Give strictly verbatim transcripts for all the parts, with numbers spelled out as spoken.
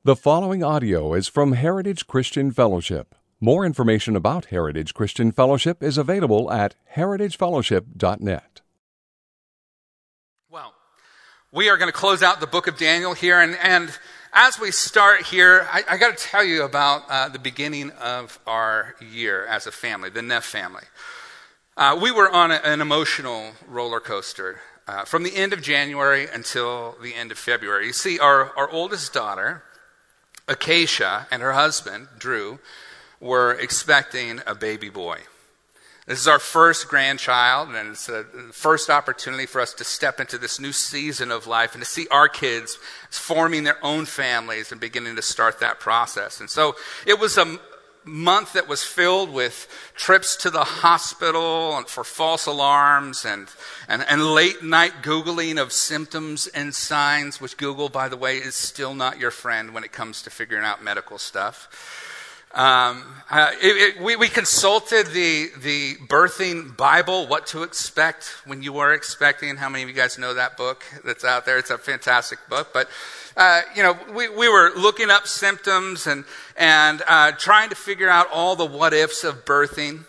The following audio is from Heritage Christian Fellowship. More information about Heritage Christian Fellowship is available at heritage fellowship dot net. Well, we are going to close out the book of Daniel here, and, and as we start here, I, I got to tell you about uh, the beginning of our year as a family, the Neff family. Uh, we were on a, an emotional roller coaster uh, from the end of January until the end of February. You see, our, our oldest daughter, Acacia, and her husband, Drew, were expecting a baby boy. This is our first grandchild, and it's a first opportunity for us to step into this new season of life and to see our kids forming their own families and beginning to start that process. And so it was a month that was filled with trips to the hospital for false alarms and, and, and late night Googling of symptoms and signs, which Google, by the way, is still not your friend when it comes to figuring out medical stuff. Um, uh, it, it, we, we consulted the, the Birthing Bible, What to Expect When You Are Expecting. How many of you guys know that book that's out there? It's a fantastic book, but Uh, you know, we, we were looking up symptoms and and uh, trying to figure out all the what ifs of birthing,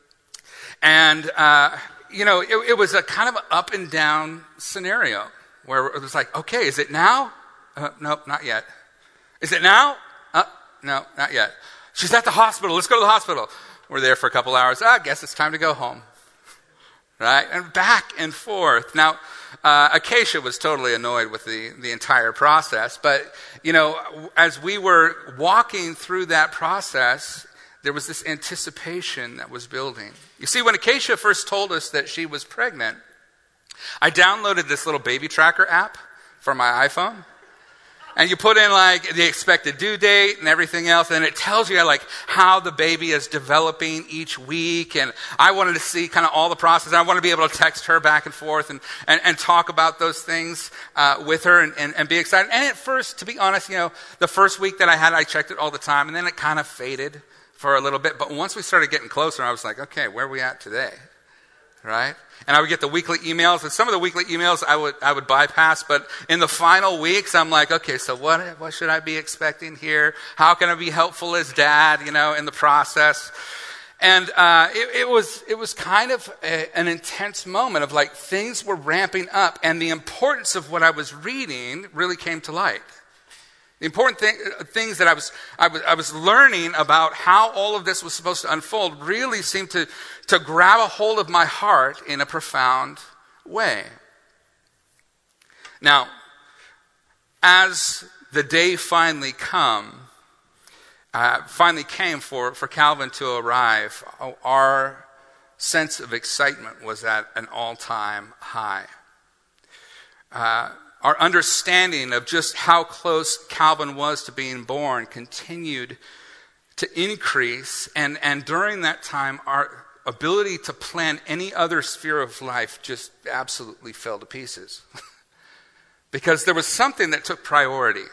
and uh, you know, it, it was a kind of an up and down scenario where it was like, okay, is it now? Uh, no, not yet. Is it now? Uh, no, not yet. She's at the hospital. Let's go to the hospital. We're there for a couple hours. Ah, I guess it's time to go home. Right? And back and forth. Now, uh, Acacia was totally annoyed with the, the entire process. But, you know, as we were walking through that process, there was this anticipation that was building. You see, when Acacia first told us that she was pregnant, I downloaded this little baby tracker app for my iPhone. And you put in like the expected due date and everything else, and it tells you like how the baby is developing each week. And I wanted to see kind of all the process. I want to be able to text her back and forth and, and, and talk about those things uh, with her and, and, and be excited. And at first, to be honest, you know, the first week that I had, I checked it all the time, and then it kind of faded for a little bit. But once we started getting closer, I was like, okay, where are we at today? Right? And I would get the weekly emails, and some of the weekly emails I would I would bypass, but in the final weeks, I'm like, okay, so what what should I be expecting here? How can I be helpful as dad, you know, in the process? And uh, it, it was it was kind of a, an intense moment of like things were ramping up, and the importance of what I was reading really came to light. The important thing, things that I was, I was I was learning about how all of this was supposed to unfold really seemed to, to grab a hold of my heart in a profound way. Now, as the day finally come, uh, finally came for, for Calvin to arrive, our sense of excitement was at an all-time high. Uh, Our understanding of just how close Calvin was to being born continued to increase, and, and during that time, our ability to plan any other sphere of life just absolutely fell to pieces. Because there was something that took priority.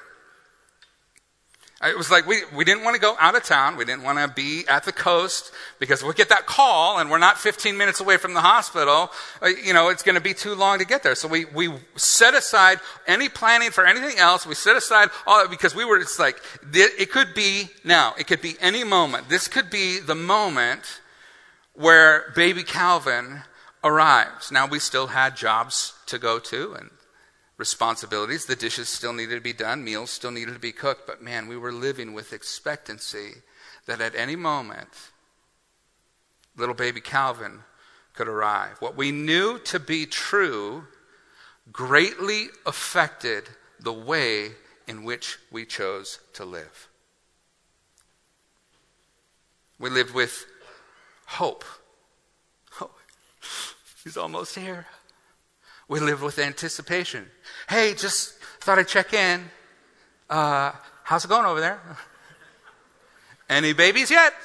It was like we, we didn't want to go out of town. We didn't want to be at the coast because we'll get that call and we're not fifteen minutes away from the hospital. You know, it's going to be too long to get there. So we, we set aside any planning for anything else. We set aside all that because we were just like, it could be now. It could be any moment. This could be the moment where baby Calvin arrives. Now, we still had jobs to go to and responsibilities. The dishes still needed to be done. Meals still needed to be cooked. But man, we were living with expectancy that at any moment, little baby Calvin could arrive. What we knew to be true greatly affected the way in which we chose to live. We lived with hope. Oh, he's almost here. We lived with anticipation. Hey, just thought I'd check in. Uh, how's it going over there? Any babies yet?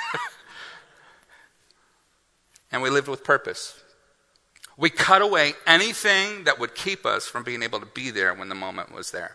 And we lived with purpose. We cut away anything that would keep us from being able to be there when the moment was there.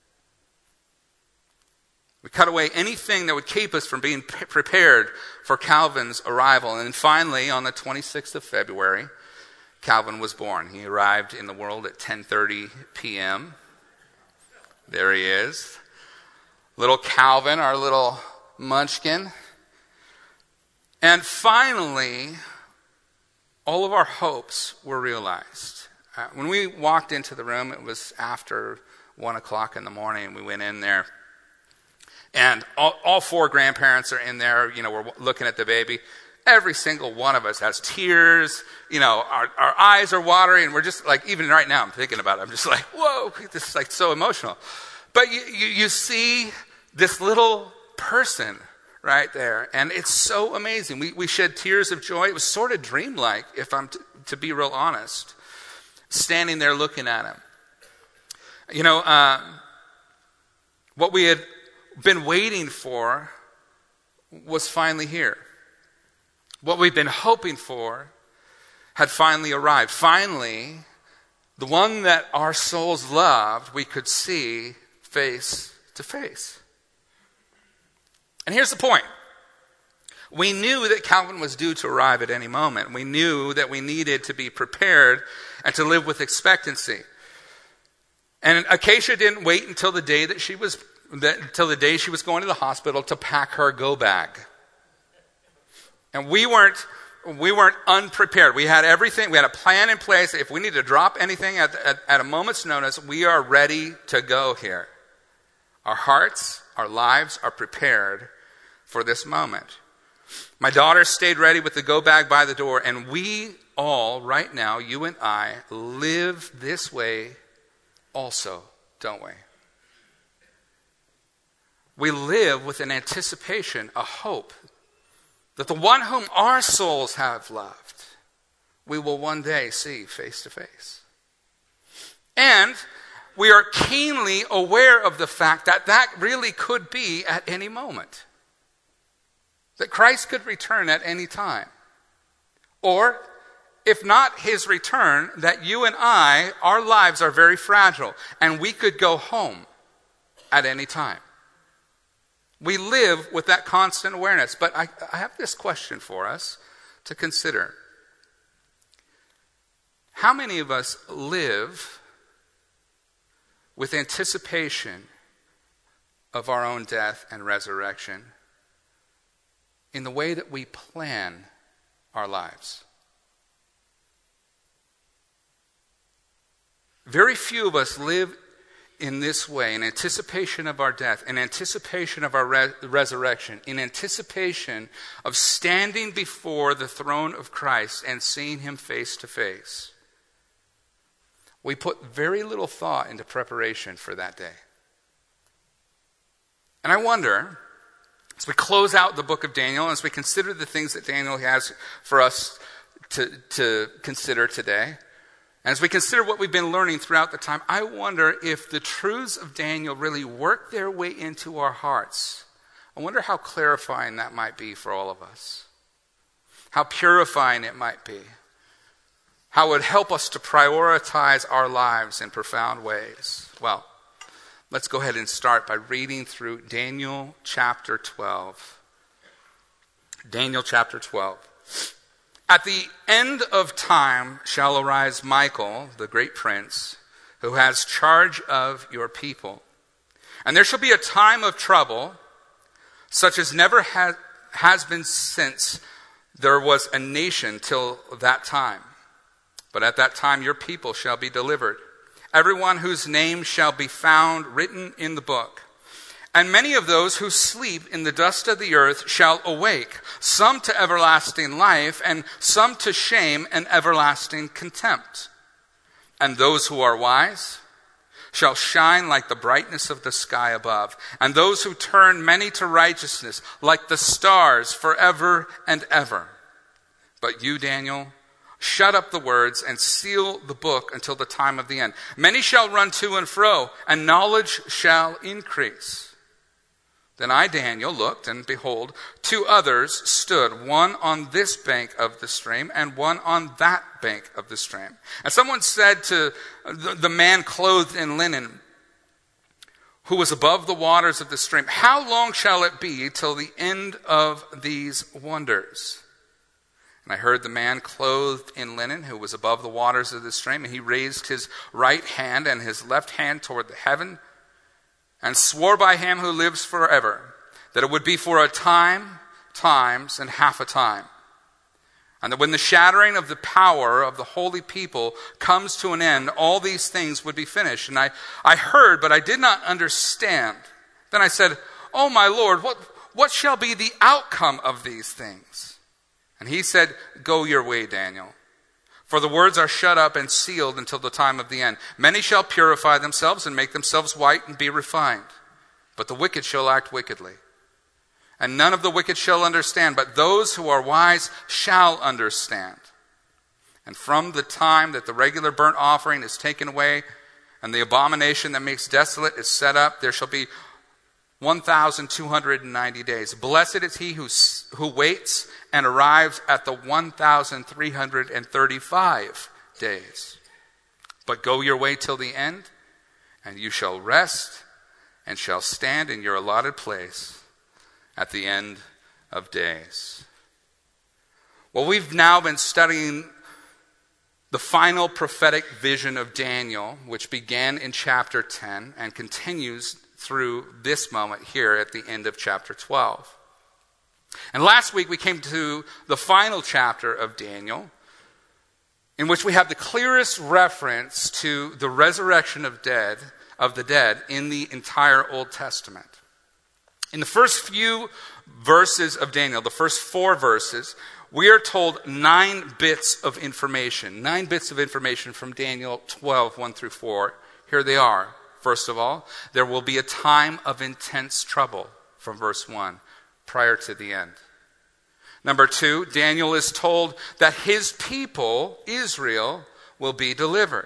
We cut away anything that would keep us from being p- prepared for Calvin's arrival. And then finally, on the twenty-sixth of February, Calvin was born. He arrived in the world at ten thirty p.m. There he is. little Calvin, our little munchkin. And finally, all of our hopes were realized. Uh, when we walked into the room, it was after one o'clock in the morning, and we went in there. And all, all four grandparents are in there, you know, we're looking at the baby. Every single one of us has tears, you know, our, our eyes are watery, and we're just like, even right now I'm thinking about it, I'm just like, whoa, this is like so emotional. But you, you, you see this little person right there, and it's so amazing. We, we shed tears of joy. It was sort of dreamlike, if I'm t- to be real honest, standing there looking at him. You know, uh, what we had been waiting for was finally here. What we've been hoping for had finally arrived. Finally, the one that our souls loved, we could see face to face. And here's the point. We knew that Calvin was due to arrive at any moment. We knew that we needed to be prepared and to live with expectancy. And Acacia didn't wait until the day that she was that, until the day she was going to the hospital to pack her go bag. And we weren't we weren't unprepared. We had everything. We had a plan in place. If we need to drop anything at, at, at a moment's notice, we are ready to go here. Our hearts, our lives are prepared for this moment. My daughter stayed ready with the go bag by the door, and we all, right now, you and I, live this way also, don't we? We live with an anticipation, a hope, that the one whom our souls have loved, we will one day see face to face. And we are keenly aware of the fact that that really could be at any moment. That Christ could return at any time. Or, if not his return, that you and I, our lives are very fragile, and we could go home at any time. We live with that constant awareness. But I, I have this question for us to consider. How many of us live with anticipation of our own death and resurrection in the way that we plan our lives? Very few of us live in this way, in anticipation of our death, in anticipation of our re- resurrection, in anticipation of standing before the throne of Christ and seeing him face to face. We put very little thought into preparation for that day. And I wonder, as we close out the book of Daniel, as we consider the things that Daniel has for us to, to consider today, and as we consider what we've been learning throughout the time, I wonder if the truths of Daniel really work their way into our hearts. I wonder how clarifying that might be for all of us. How purifying it might be. How it would help us to prioritize our lives in profound ways. Well, let's go ahead and start by reading through Daniel chapter twelve. Daniel chapter twelve. At the end of time shall arise Michael, the great prince, who has charge of your people. And there shall be a time of trouble, such as never ha- has been since there was a nation till that time. But at that time your people shall be delivered, everyone whose name shall be found written in the book. And many of those who sleep in the dust of the earth shall awake, some to everlasting life, and some to shame and everlasting contempt. And those who are wise shall shine like the brightness of the sky above, and those who turn many to righteousness like the stars forever and ever. But you, Daniel, shut up the words and seal the book until the time of the end. Many shall run to and fro, and knowledge shall increase. Then I, Daniel, looked, and behold, two others stood, one on this bank of the stream, and one on that bank of the stream. And someone said to the man clothed in linen, who was above the waters of the stream, how long shall it be till the end of these wonders? And I heard the man clothed in linen, who was above the waters of the stream, and he raised his right hand and his left hand toward the heaven, and swore by him who lives forever, that it would be for a time, times, and half a time. And that when the shattering of the power of the holy people comes to an end, all these things would be finished. And I, I heard, but I did not understand. Then I said, "Oh my Lord, what, what shall be the outcome of these things?" And he said, "Go your way, Daniel. For the words are shut up and sealed until the time of the end. Many shall purify themselves and make themselves white and be refined. But the wicked shall act wickedly. And none of the wicked shall understand, but those who are wise shall understand. And from the time that the regular burnt offering is taken away, and the abomination that makes desolate is set up, there shall be one thousand two hundred ninety days. Blessed is he who, who waits and arrives at the one thousand three hundred thirty-five days. But go your way till the end, and you shall rest and shall stand in your allotted place at the end of days." Well, we've now been studying the final prophetic vision of Daniel, which began in chapter ten and continues through this moment here at the end of chapter twelve. And last week we came to the final chapter of Daniel, in which we have the clearest reference to the resurrection of dead of the dead in the entire Old Testament. In the first few verses of Daniel, the first four verses, we are told nine bits of information. Nine bits of information from Daniel twelve, one through four. Here they are. First of all, there will be a time of intense trouble, from verse one, prior to the end. Number two, Daniel is told that his people, Israel, will be delivered.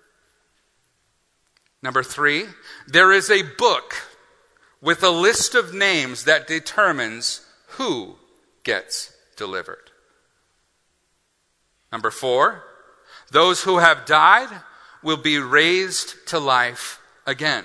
Number three, there is a book with a list of names that determines who gets delivered. Number four, those who have died will be raised to life again.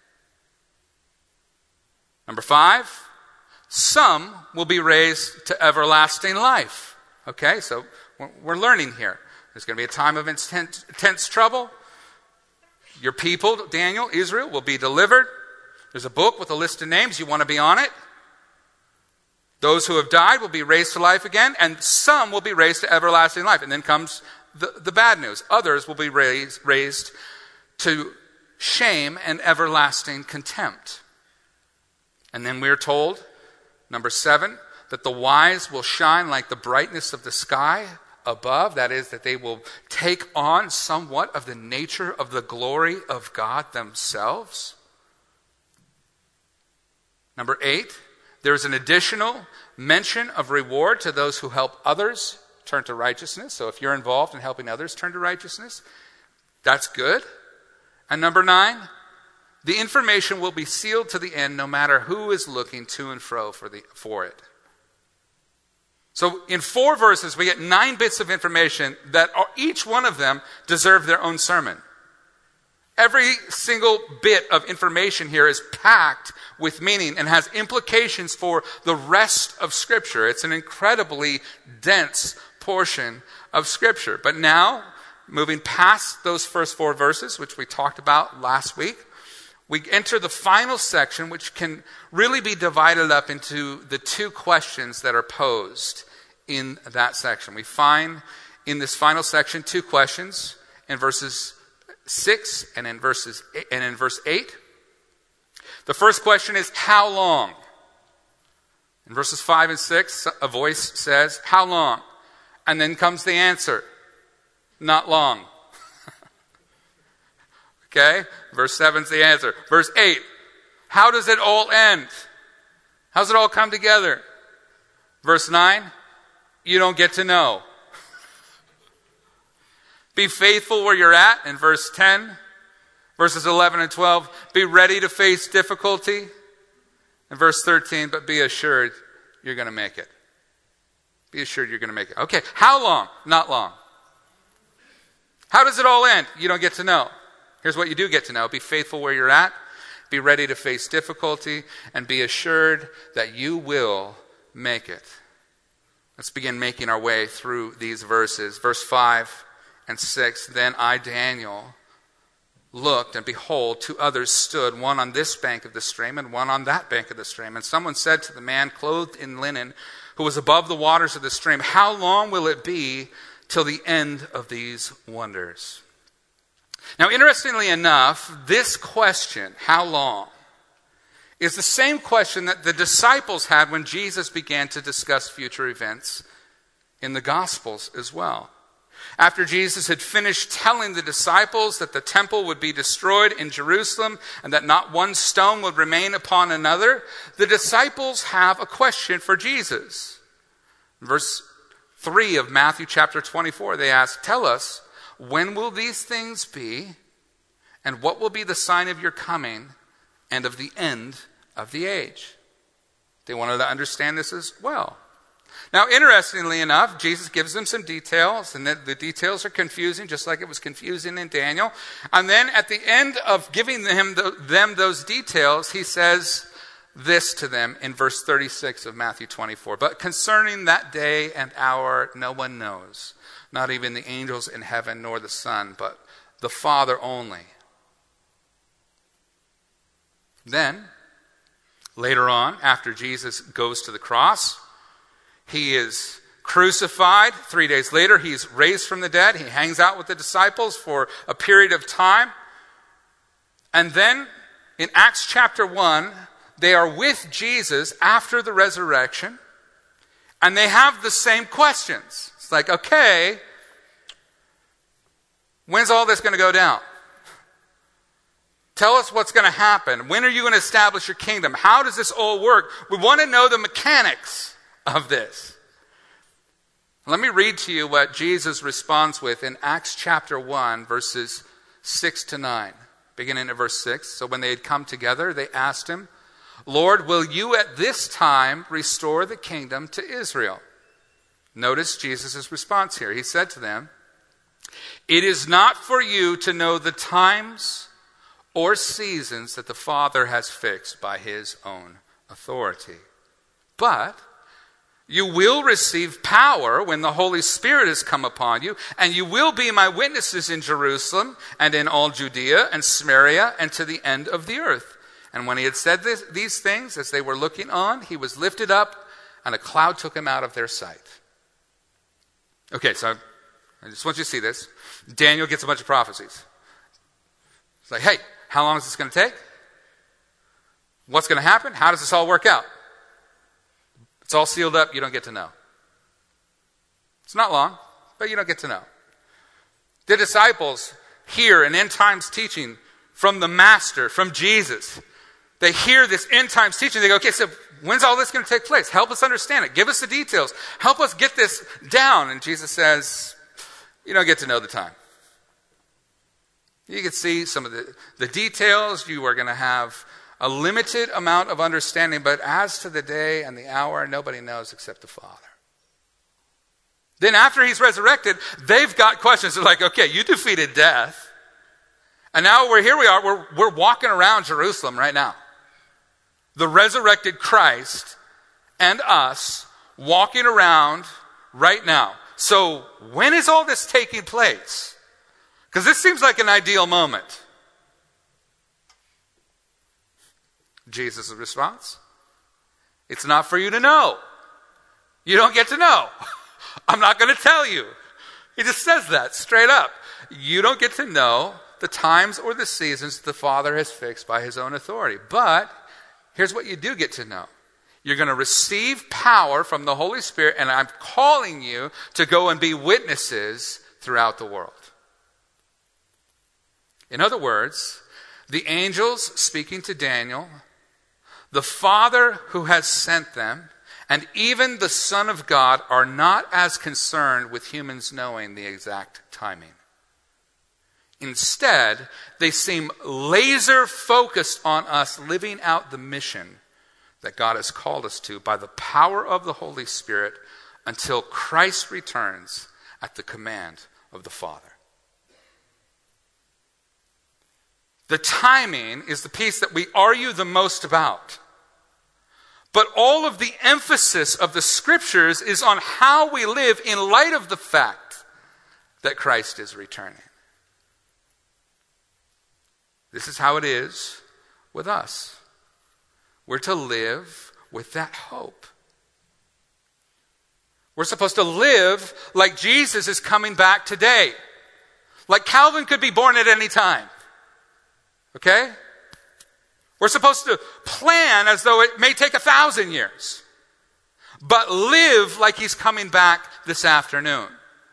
Number five, some will be raised to everlasting life. Okay, so we're learning here. There's going to be a time of intense, intense trouble. Your people, Daniel, Israel, will be delivered. There's a book with a list of names. You want to be on it. Those who have died will be raised to life again, and some will be raised to everlasting life. And then comes the, the bad news. Others will be raised, raised to shame and everlasting contempt. And then we're told, number seven, that the wise will shine like the brightness of the sky above. That is, that they will take on somewhat of the nature of the glory of God themselves. Number eight, there's an additional mention of reward to those who help others turn to righteousness. So if you're involved in helping others turn to righteousness, that's good. And number nine, the information will be sealed to the end no matter who is looking to and fro for, the, for it. So in four verses, we get nine bits of information that are, each one of them deserve their own sermon. Every single bit of information here is packed with meaning and has implications for the rest of Scripture. It's an incredibly dense portion of Scripture. But now, moving past those first four verses, which we talked about last week, we enter the final section, which can really be divided up into the two questions that are posed in that section. We find in this final section two questions in verses six and in verses eight, and in verse eight. The first question is, how long? In verses five and six, a voice says, how long? And then comes the answer, not long. Okay? Verse seven is the answer. Verse eight, how does it all end? How does it all come together? Verse nine, you don't get to know. Be faithful where you're at in verse ten. Verses eleven and twelve, be ready to face difficulty. In verse thirteen, but be assured you're going to make it. Be assured you're going to make it. Okay, how long? Not long. How does it all end? You don't get to know. Here's what you do get to know. Be faithful where you're at. Be ready to face difficulty. And be assured that you will make it. Let's begin making our way through these verses. Verse five and six, then I, Daniel, looked, and behold, two others stood, one on this bank of the stream and one on that bank of the stream. And someone said to the man clothed in linen, who was above the waters of the stream, how long will it be till the end of these wonders? Now, interestingly enough, this question, how long, is the same question that the disciples had when Jesus began to discuss future events in the Gospels as well. After Jesus had finished telling the disciples that the temple would be destroyed in Jerusalem and that not one stone would remain upon another, the disciples have a question for Jesus. Verse three of Matthew chapter twenty-four, they ask, tell us, when will these things be, and what will be the sign of your coming and of the end of the age? They wanted to understand this as well. Now, interestingly enough, Jesus gives them some details, and the, the details are confusing, just like it was confusing in Daniel. And then at the end of giving them, the, them those details, he says this to them in verse thirty-six of Matthew twenty-four. But concerning that day and hour, no one knows, not even the angels in heaven nor the Son, but the Father only. Then, later on, after Jesus goes to the cross, he is crucified. Three days later, he's raised from the dead. He hangs out with the disciples for a period of time. And then, in Acts chapter one, they are with Jesus after the resurrection, and they have the same questions. It's like, okay, when's all this going to go down? Tell us what's going to happen. When are you going to establish your kingdom? How does this all work? We want to know the mechanics of this. Let me read to you what Jesus responds with in Acts chapter one, verses six to nine. Beginning at verse six. So when they had come together, they asked him, Lord, will you at this time restore the kingdom to Israel? Notice Jesus' response here. He said to them, it is not for you to know the times or seasons that the Father has fixed by his own authority. But you will receive power when the Holy Spirit has come upon you, and you will be my witnesses in Jerusalem and in all Judea and Samaria and to the end of the earth. And when he had said this, these things, as they were looking on, he was lifted up, and a cloud took him out of their sight. Okay, so I just want you to see this. Daniel gets a bunch of prophecies. It's like, hey, how long is this going to take? What's going to happen? How does this all work out? It's all sealed up. You don't get to know. It's not long, but you don't get to know. The disciples hear an end times teaching from the Master, from Jesus. They hear this end times teaching. They go, okay, so when's all this going to take place? Help us understand it. Give us the details. Help us get this down. And Jesus says, you don't get to know the time. You can see some of the, the details. You are going to have a limited amount of understanding, but as to the day and the hour, nobody knows except the Father. Then after he's resurrected, they've got questions. They're like, okay, you defeated death. And now we're here we are, we're, we're walking around Jerusalem right now. The resurrected Christ and us walking around right now. So when is all this taking place? Because this seems like an ideal moment. Jesus' response, it's not for you to know. You don't get to know. I'm not going to tell you. He just says that straight up. You don't get to know the times or the seasons the Father has fixed by his own authority. But here's what you do get to know. You're going to receive power from the Holy Spirit, and I'm calling you to go and be witnesses throughout the world. In other words, the angels speaking to Daniel, the Father who has sent them, and even the Son of God are not as concerned with humans knowing the exact timing. Instead, they seem laser focused on us living out the mission that God has called us to by the power of the Holy Spirit until Christ returns at the command of the Father. The timing is the piece that we argue the most about. But all of the emphasis of the Scriptures is on how we live in light of the fact that Christ is returning. This is how it is with us. We're to live with that hope. We're supposed to live like Jesus is coming back today. Like Calvin could be born at any time. Okay? We're supposed to plan as though it may take a thousand years. But live like he's coming back this afternoon.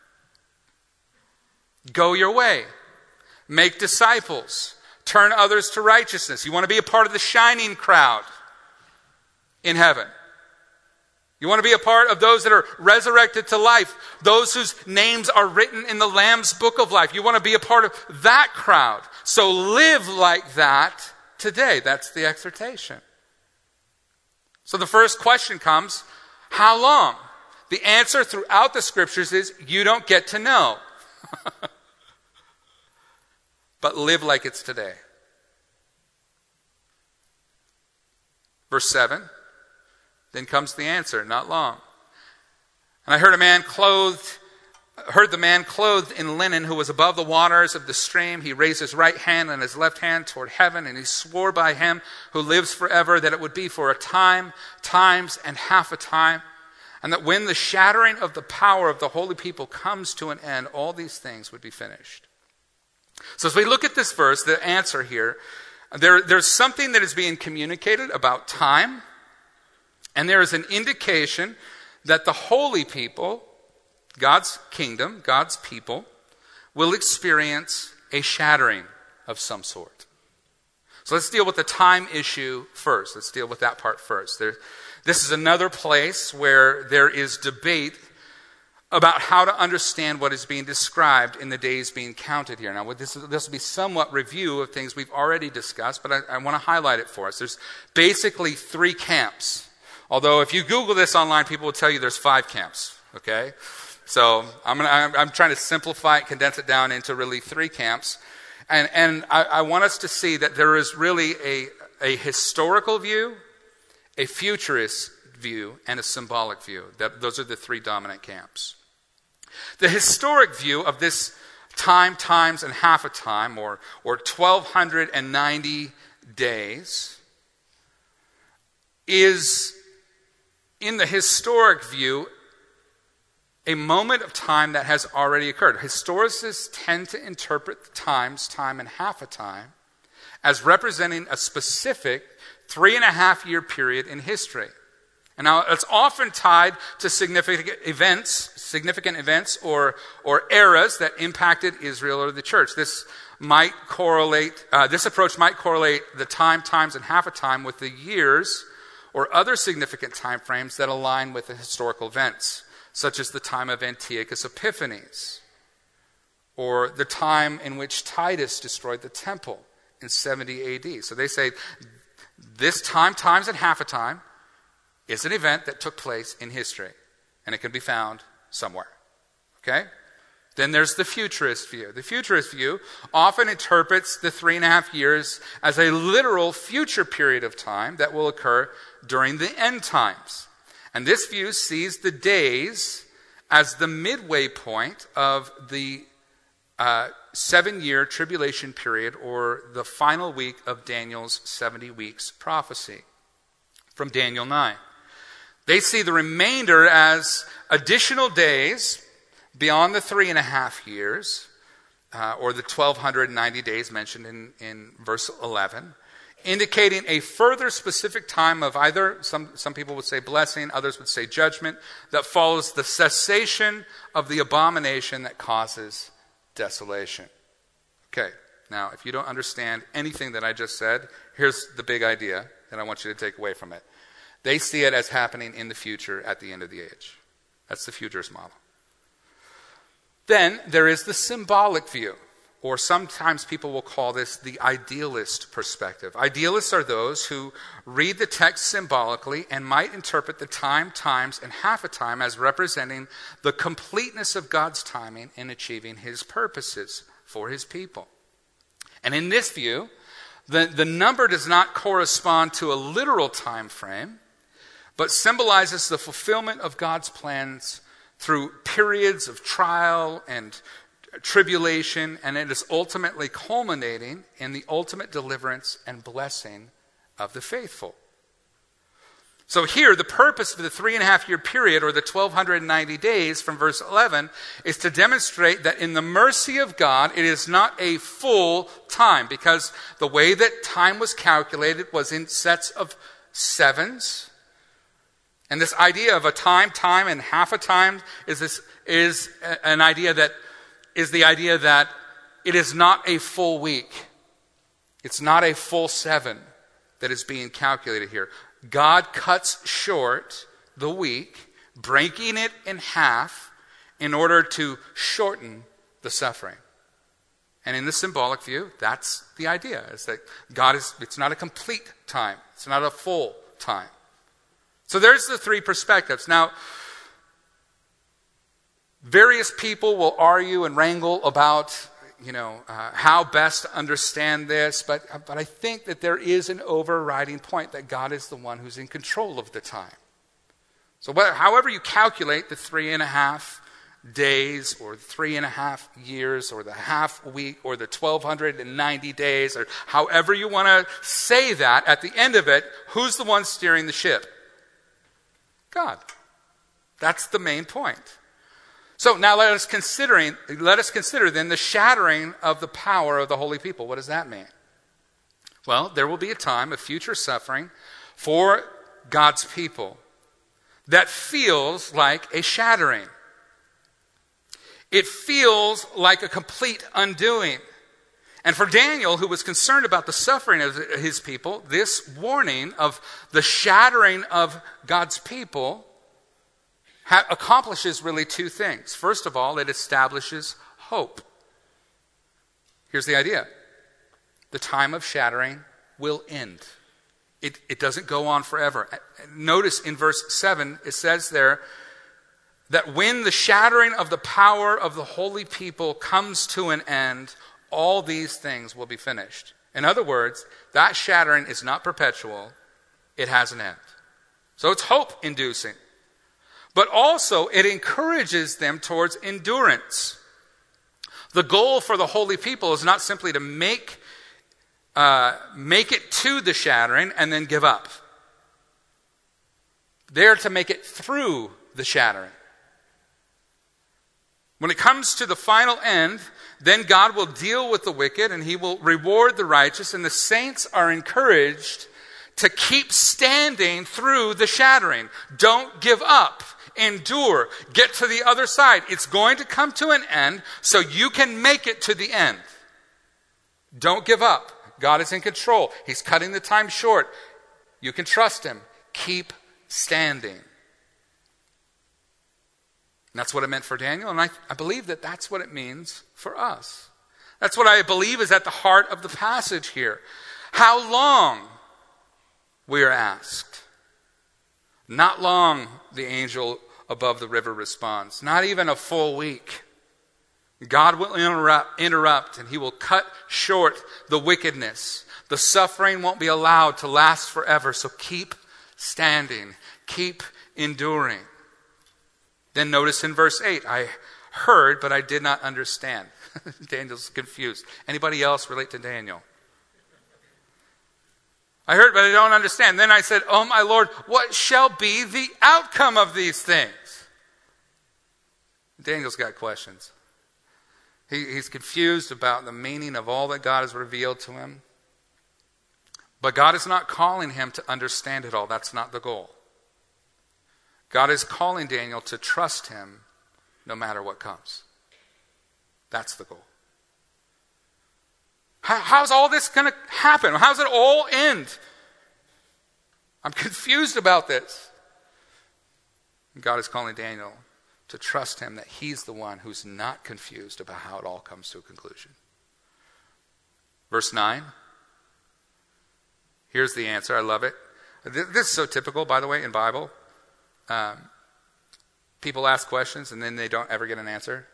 Go your way. Make disciples. Turn others to righteousness. You want to be a part of the shining crowd in heaven. You want to be a part of those that are resurrected to life. Those whose names are written in the Lamb's book of life. You want to be a part of that crowd. So live like that today. That's the exhortation. So the first question comes, how long? The answer throughout the scriptures is, you don't get to know. But live like it's today. Verse seven, then comes the answer, not long. And I heard a man clothed, heard the man clothed in linen who was above the waters of the stream. He raised his right hand and his left hand toward heaven, and he swore by him who lives forever that it would be for a time, times, and half a time, and that when the shattering of the power of the holy people comes to an end, all these things would be finished. So as we look at this verse, the answer here, there, there's something that is being communicated about time, and there is an indication that the holy people, God's kingdom, God's people, will experience a shattering of some sort. So let's deal with the time issue first. Let's deal with that part first. There, this is another place where there is debate about how to understand what is being described in the days being counted here. Now, this, this will be somewhat review of things we've already discussed, but I, I want to highlight it for us. There's basically three camps. Although if you Google this online, people will tell you there's five camps, okay? So I'm, gonna, I'm, I'm trying to simplify it, condense it down into really three camps. And, and I, I want us to see that there is really a, a historical view, a futurist view, and a symbolic view. That, those are the three dominant camps. The historic view of this time, times, and half a time, or, or twelve ninety days, is, in the historic view, a moment of time that has already occurred. Historicists tend to interpret the times, time, and half a time as representing a specific three and a half year period in history. And now it's often tied to significant events, significant events or, or eras that impacted Israel or the church. This might correlate, uh, this approach might correlate the time, times, and half a time with the years or other significant time frames that align with the historical events, such as the time of Antiochus Epiphanes, or the time in which Titus destroyed the temple in seventy A D. So they say this time, times, and half a time is an event that took place in history, and it can be found somewhere. Okay? Then there's the futurist view. The futurist view often interprets the three and a half years as a literal future period of time that will occur during the end times. And this view sees the days as the midway point of the uh, seven-year tribulation period, or the final week of Daniel's seventy weeks prophecy from Daniel nine. They see the remainder as additional days beyond the three and a half years, uh, or the twelve ninety days mentioned in, in verse eleven, indicating a further specific time of either, some, some people would say blessing, others would say judgment, that follows the cessation of the abomination that causes desolation. Okay, now if you don't understand anything that I just said, here's the big idea that I want you to take away from it. They see it as happening in the future at the end of the age. That's the futurist model. Then there is the symbolic view, or sometimes people will call this the idealist perspective. Idealists are those who read the text symbolically and might interpret the time, times, and half a time as representing the completeness of God's timing in achieving his purposes for his people. And in this view, the, the number does not correspond to a literal time frame, but symbolizes the fulfillment of God's plans through periods of trial and tribulation, and it is ultimately culminating in the ultimate deliverance and blessing of the faithful. So here, the purpose of the three and a half year period, or the twelve ninety days from verse eleven, is to demonstrate that in the mercy of God, it is not a full time, because the way that time was calculated was in sets of sevens. And this idea of a time, time, and half a time is this is an idea that is the idea that it is not a full week. It's not a full seven that is being calculated here. God cuts short the week, breaking it in half in order to shorten the suffering. And in the symbolic view, that's the idea, is that God is, it's not a complete time. It's not a full time. So there's the three perspectives. Now, various people will argue and wrangle about, you know, uh, how best to understand this, but, but I think that there is an overriding point that God is the one who's in control of the time. So whether, however you calculate the three and a half days, or three and a half years, or the half week, or the twelve ninety days, or however you want to say that, at the end of it, who's the one steering the ship? God. That's the main point. So now let us considering let us consider then the shattering of the power of the holy people. What does that mean? Well, there will be a time of future suffering for God's people that feels like a shattering. It feels like a complete undoing. And for Daniel, who was concerned about the suffering of his people, this warning of the shattering of God's people ha- accomplishes really two things. First of all, it establishes hope. Here's the idea. The time of shattering will end. It, it doesn't go on forever. Notice in verse seven, it says there that when the shattering of the power of the holy people comes to an end, all these things will be finished. In other words, that shattering is not perpetual. It has an end. So it's hope-inducing. But also, it encourages them towards endurance. The goal for the holy people is not simply to make, uh, make it to the shattering and then give up. They're to make it through the shattering. When it comes to the final end, then God will deal with the wicked and he will reward the righteous, and the saints are encouraged to keep standing through the shattering. Don't give up. Endure. Get to the other side. It's going to come to an end, so you can make it to the end. Don't give up. God is in control. He's cutting the time short. You can trust him. Keep standing. And that's what it meant for Daniel, and I, I believe that that's what it means for us. That's what I believe is at the heart of the passage here. How long, we are asked. Not long, the angel above the river responds. Not even a full week. God will interrupt, interrupt, and he will cut short the wickedness. The suffering won't be allowed to last forever, so keep standing. Keep enduring. Then notice in verse eight, I heard, but I did not understand. Daniel's confused. Anybody else relate to Daniel? I heard, but I don't understand. Then I said, oh my Lord, what shall be the outcome of these things? Daniel's got questions. He, he's confused about the meaning of all that God has revealed to him. But God is not calling him to understand it all. That's not the goal. God is calling Daniel to trust him no matter what comes. That's the goal. How, how's all this going to happen? How's it all end? I'm confused about this. And God is calling Daniel to trust him that he's the one who's not confused about how it all comes to a conclusion. Verse nine. Here's the answer. I love it. This is so typical, by the way, in Bible. Um, people ask questions and then they don't ever get an answer.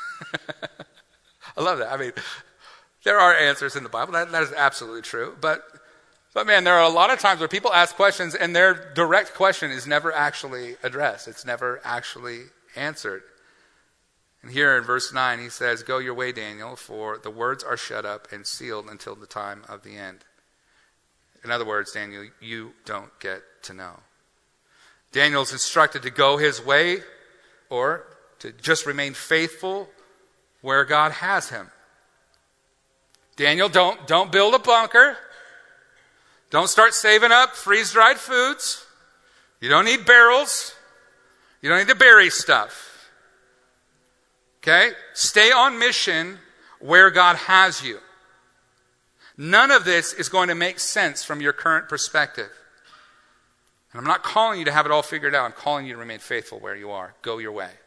I love that. I mean, there are answers in the Bible. That, that is absolutely true. But, but man, there are a lot of times where people ask questions and their direct question is never actually addressed. It's never actually answered. And here in verse nine, he says, "Go your way, Daniel, for the words are shut up and sealed until the time of the end." In other words, Daniel, you don't get to know. Daniel's instructed to go his way or to just remain faithful where God has him. Daniel, don't, don't build a bunker. Don't start saving up freeze-dried foods. You don't need barrels. You don't need to bury stuff. Okay? Stay on mission where God has you. None of this is going to make sense from your current perspective. And I'm not calling you to have it all figured out. I'm calling you to remain faithful where you are. Go your way.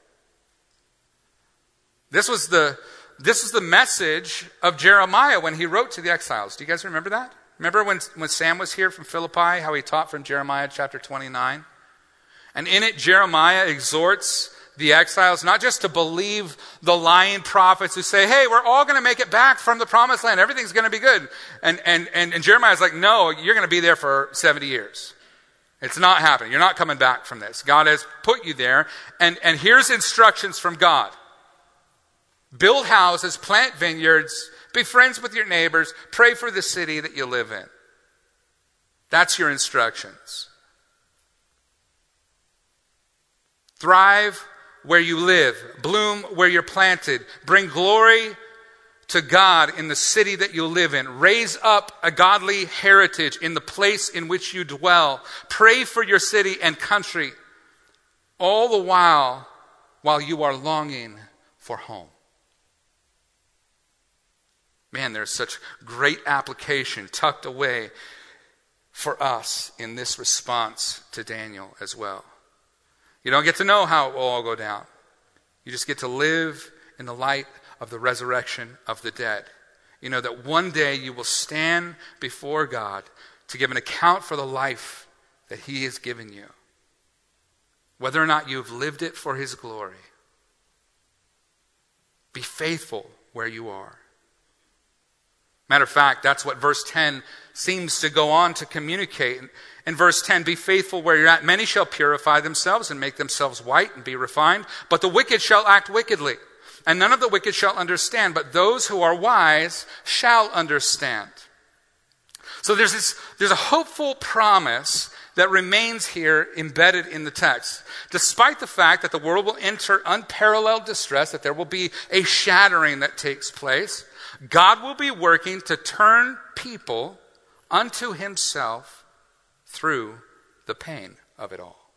This was the, this was the message of Jeremiah when he wrote to the exiles. Do you guys remember that? Remember when, when Sam was here from Philippi, how he taught from Jeremiah chapter twenty-nine? And in it, Jeremiah exhorts the exiles not just to believe the lying prophets who say, hey, we're all going to make it back from the promised land. Everything's going to be good. And, and, and, and Jeremiah's like, no, you're going to be there for seventy years. It's not happening. You're not coming back from this. God has put you there. And, and here's instructions from God. Build houses, plant vineyards, be friends with your neighbors, pray for the city that you live in. That's your instructions. Thrive where you live. Bloom where you're planted. Bring glory to God in the city that you live in. Raise up a godly heritage in the place in which you dwell. Pray for your city and country, all the while, while you are longing for home. Man, there's such great application tucked away for us in this response to Daniel as well. You don't get to know how it will all go down. You just get to live in the light of the resurrection of the dead. You know that one day you will stand before God to give an account for the life that He has given you. Whether or not you've lived it for His glory. Be faithful where you are. Matter of fact, that's what verse ten seems to go on to communicate. In verse ten, be faithful where you're at. Many shall purify themselves and make themselves white and be refined, but the wicked shall act wickedly. And none of the wicked shall understand, but those who are wise shall understand. So there's this, there's a hopeful promise that remains here embedded in the text. Despite the fact that the world will enter unparalleled distress, that there will be a shattering that takes place, God will be working to turn people unto Himself through the pain of it all.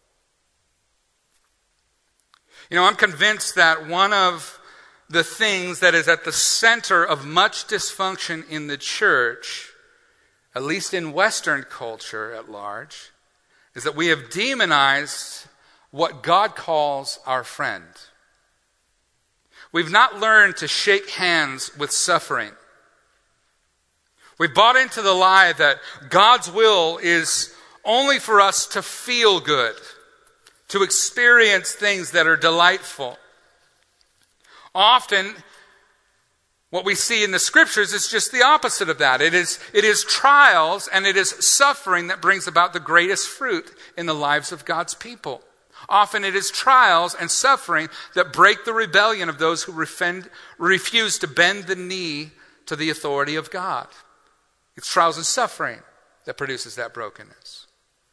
You know, I'm convinced that one of the things that is at the center of much dysfunction in the church, at least in Western culture at large, is that we have demonized what God calls our friend. We've not learned to shake hands with suffering. We've bought into the lie that God's will is only for us to feel good, to experience things that are delightful. Often, what we see in the scriptures is just the opposite of that. It is, it is trials and it is suffering that brings about the greatest fruit in the lives of God's people. Often it is trials and suffering that break the rebellion of those who refend, refuse to bend the knee to the authority of God. It's trials and suffering that produces that brokenness.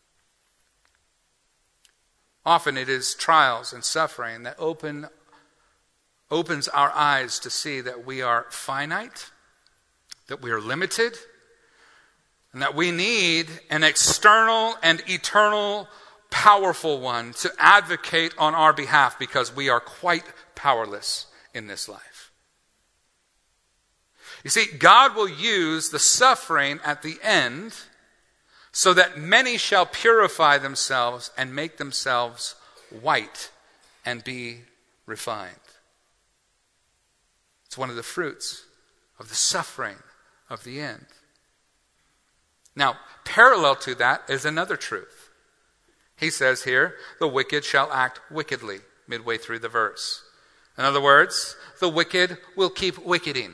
Often it is trials and suffering that open opens our eyes to see that we are finite, that we are limited, and that we need an external and eternal powerful one to advocate on our behalf because we are quite powerless in this life. You see, God will use the suffering at the end so that many shall purify themselves and make themselves white and be refined. It's one of the fruits of the suffering of the end. Now, parallel to that is another truth. He says here, the wicked shall act wickedly, midway through the verse. In other words, the wicked will keep wickeding.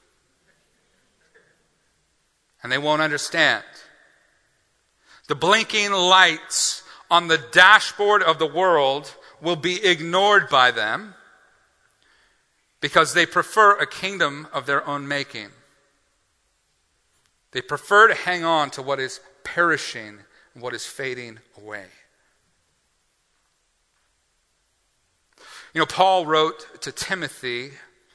And they won't understand. The blinking lights on the dashboard of the world will be ignored by them. because they prefer a kingdom of their own making. They prefer to hang on to what is perishing and what is fading away. You know, Paul wrote to Timothy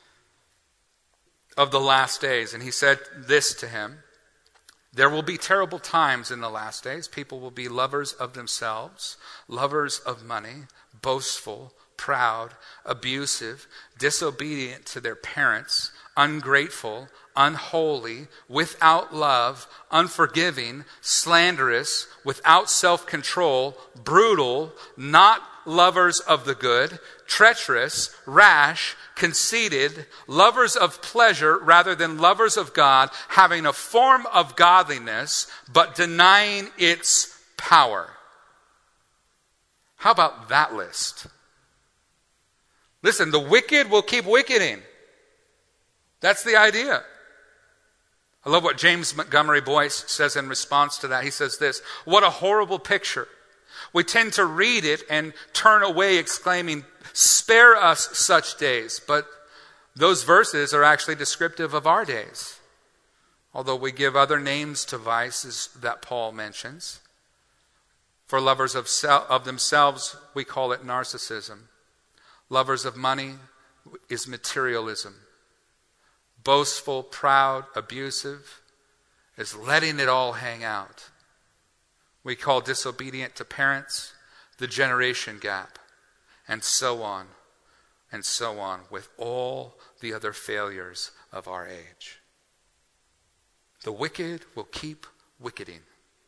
of the last days, and he said this to him: there will be terrible times in the last days. People will be lovers of themselves, lovers of money, boastful, proud, abusive, disobedient to their parents, ungrateful, unholy, without love, unforgiving, slanderous, without self-control, brutal, not lovers of the good, treacherous, rash, conceited, lovers of pleasure rather than lovers of God, having a form of godliness, but denying its power. How about that list? Listen, the wicked will keep wickeding. That's the idea. I love what James Montgomery Boyce says in response to that. He says this: what a horrible picture. We tend to read it and turn away exclaiming, "Spare us such days." But those verses are actually descriptive of our days. Although we give other names to vices that Paul mentions. For lovers of, self, of themselves, we call it narcissism. Lovers of money is materialism. Boastful, proud, abusive is letting it all hang out. We call disobedient to parents the generation gap, and so on, and so on, with all the other failures of our age. The wicked will keep wickeding.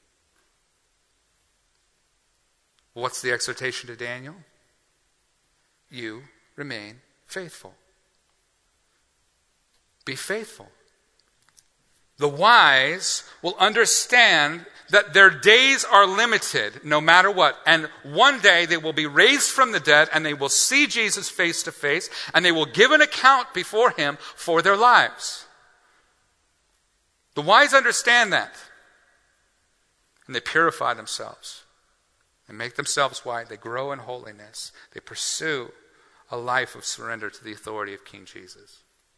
What's the exhortation to Daniel? You remain faithful. Be faithful. The wise will understand that their days are limited no matter what. And one day they will be raised from the dead and they will see Jesus face to face and they will give an account before him for their lives. The wise understand that. And they purify themselves. They make themselves white. They grow in holiness. They pursue a life of surrender to the authority of King Jesus.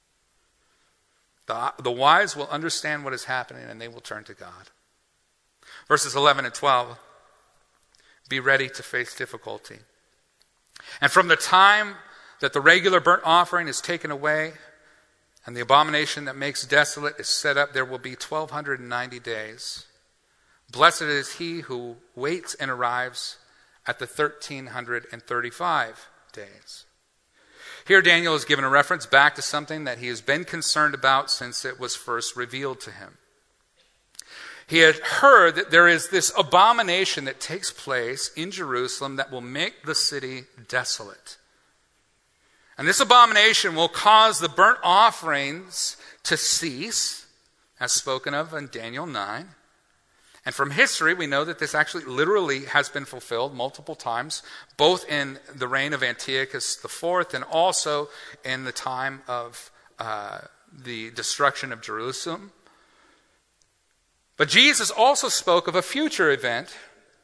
The, the wise will understand what is happening and they will turn to God. Verses eleven and twelve. Be ready to face difficulty. And from the time that the regular burnt offering is taken away and the abomination that makes desolate is set up, there will be twelve ninety days. Blessed is he who waits and arrives at the thirteen thirty-five days. Here Daniel is given a reference back to something that he has been concerned about since it was first revealed to him. He had heard that there is this abomination that takes place in Jerusalem that will make the city desolate. And this abomination will cause the burnt offerings to cease, as spoken of in Daniel nine. And from history, we know that this actually literally has been fulfilled multiple times, both in the reign of Antiochus the fourth and also in the time of uh, the destruction of Jerusalem. But Jesus also spoke of a future event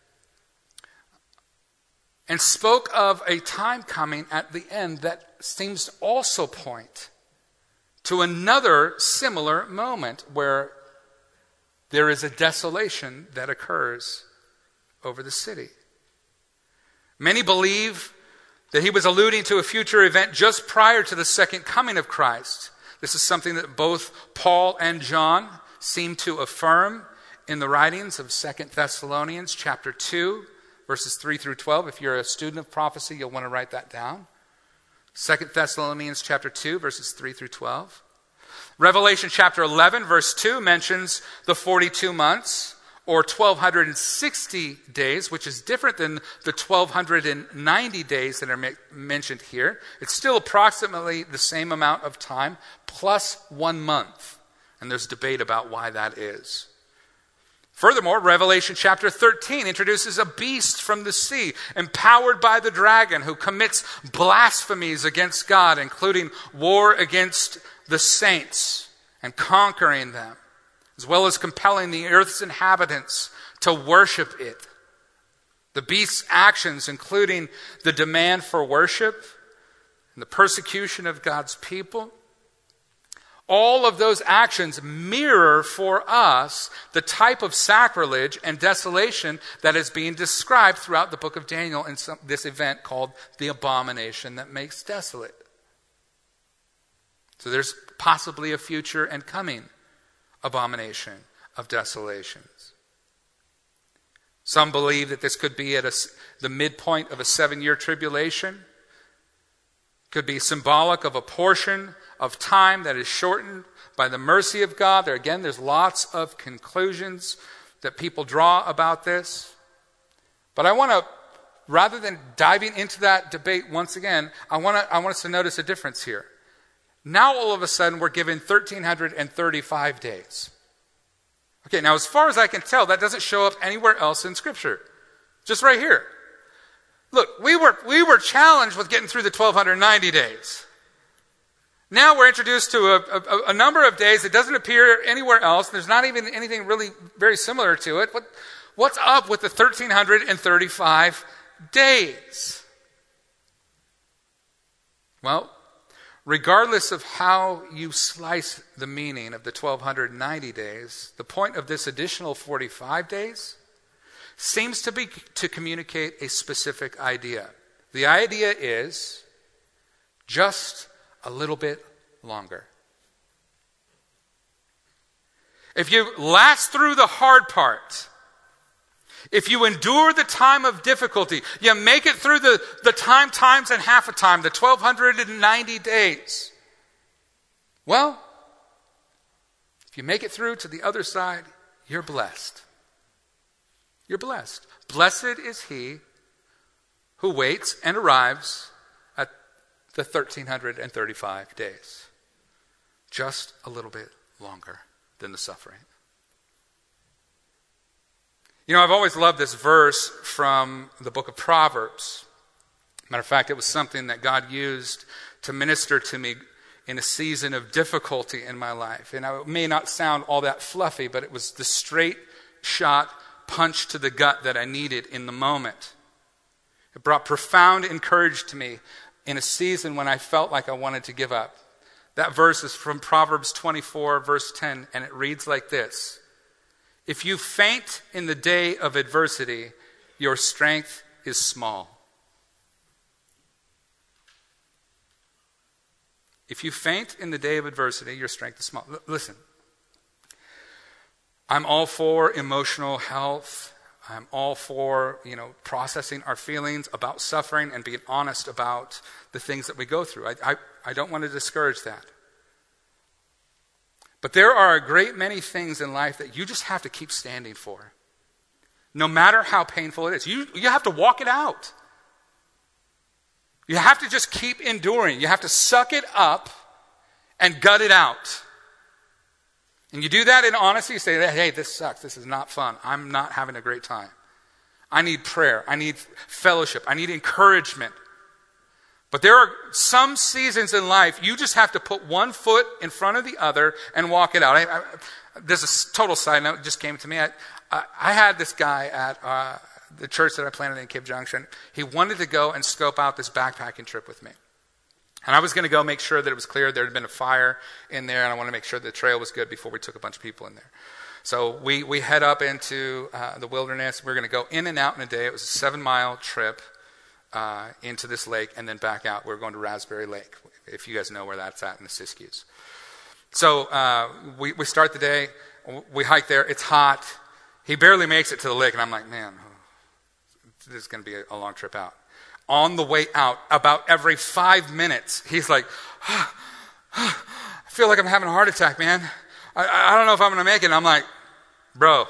and spoke of a time coming at the end that seems to also point to another similar moment where there is a desolation that occurs over the city. Many believe that he was alluding to a future event just prior to the second coming of Christ. This is something that both Paul and John seem to affirm in the writings of Second Thessalonians chapter two, verses three through twelve. If you're a student of prophecy, you'll want to write that down. Second Thessalonians chapter two, verses three through twelve. Revelation chapter eleven, verse two mentions the forty-two months, or twelve sixty days, which is different than the twelve ninety days that are ma- mentioned here. It's still approximately the same amount of time, plus one month. And there's debate about why that is. Furthermore, Revelation chapter thirteen introduces a beast from the sea, empowered by the dragon, who commits blasphemies against God, including war against the saints and conquering them, as well as compelling the earth's inhabitants to worship it. The beast's actions, including the demand for worship, and the persecution of God's people. All of those actions mirror for us the type of sacrilege and desolation that is being described throughout the book of Daniel in some, this event called the abomination that makes desolate. So there's possibly a future and coming abomination of desolations. Some believe that this could be at a, the midpoint of a seven-year tribulation. Could be symbolic of a portion of time that is shortened by the mercy of God. There again, there's lots of conclusions that people draw about this. But I want to, rather than diving into that debate once again, I want to, I want us to notice a difference here. Now all of a sudden we're given one thousand three hundred thirty-five days. Okay, now as far as I can tell, that doesn't show up anywhere else in Scripture. Just right here. Look, we were we were challenged with getting through the twelve ninety days. Now we're introduced to a, a, a number of days that doesn't appear anywhere else. There's not even anything really very similar to it. What, what's up with the one thousand three hundred thirty-five days? Well, regardless of how you slice the meaning of the twelve ninety days, the point of this additional forty-five days seems to be to communicate a specific idea. The idea is just a little bit longer. If you last through the hard part, if you endure the time of difficulty, you make it through the, the time, times, and half a time, the twelve ninety days, well, if you make it through to the other side, you're blessed. You're blessed. Blessed is he who waits and arrives at the one thousand three hundred thirty-five days. Just a little bit longer than the suffering. You know, I've always loved this verse from the book of Proverbs. Matter of fact, it was something that God used to minister to me in a season of difficulty in my life. And it may not sound all that fluffy, but it was the straight shot punch to the gut that I needed in the moment. It brought profound encouragement to me in a season when I felt like I wanted to give up. That verse is from Proverbs twenty-four, verse ten, and it reads like this: if you faint in the day of adversity, your strength is small. If you faint in the day of adversity, your strength is small. L- listen. I'm all for emotional health. I'm all for, you know, processing our feelings about suffering and being honest about the things that we go through. I, I, I don't want to discourage that. But there are a great many things in life that you just have to keep standing for. No matter how painful it is. You, you have to walk it out. You have to just keep enduring. You have to suck it up and gut it out. And you do that in honesty. You say, hey, this sucks. This is not fun. I'm not having a great time. I need prayer. I need fellowship. I need encouragement. But there are some seasons in life you just have to put one foot in front of the other and walk it out. I, I, there's a total side note that just came to me. I, I, I had this guy at uh, the church that I planted in Cape Junction. He wanted to go and scope out this backpacking trip with me. And I was going to go make sure that it was clear there had been a fire in there, and I wanted to make sure the trail was good before we took a bunch of people in there. So we, we head up into uh, the wilderness. We we're going to go in and out in a day. It was a seven-mile trip uh, into this lake and then back out. We we're going to Raspberry Lake, if you guys know where that's at in the Siskiyous. So uh, we, we start the day. We hike there. It's hot. He barely makes it to the lake, and I'm like, man, this is going to be a, a long trip out. On the way out, about every five minutes, he's like, oh, oh, I feel like I'm having a heart attack, man. I, I don't know if I'm going to make it. And I'm like, bro,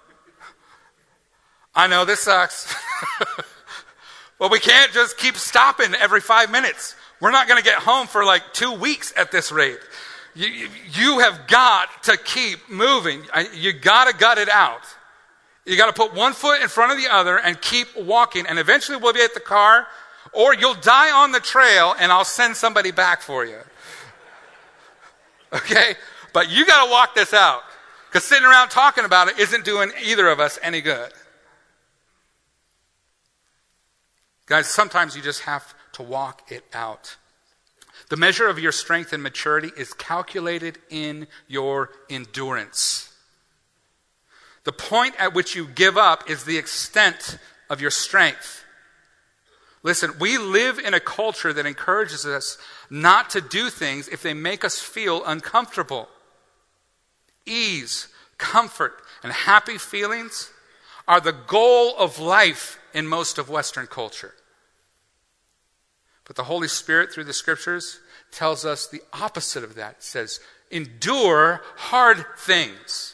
I know this sucks. But we can't just keep stopping every five minutes. We're not going to get home for like two weeks at this rate. You, you, you have got to keep moving. You got to gut it out. You got to put one foot in front of the other and keep walking. And eventually we'll be at the car, or you'll die on the trail and I'll send somebody back for you. Okay? But you got to walk this out, because sitting around talking about it isn't doing either of us any good. Guys, sometimes you just have to walk it out. The measure of your strength and maturity is calculated in your endurance. The point at which you give up is the extent of your strength. Listen, we live in a culture that encourages us not to do things if they make us feel uncomfortable. Ease, comfort, and happy feelings are the goal of life in most of Western culture. But the Holy Spirit, through the Scriptures, tells us the opposite of that. It says, endure hard things.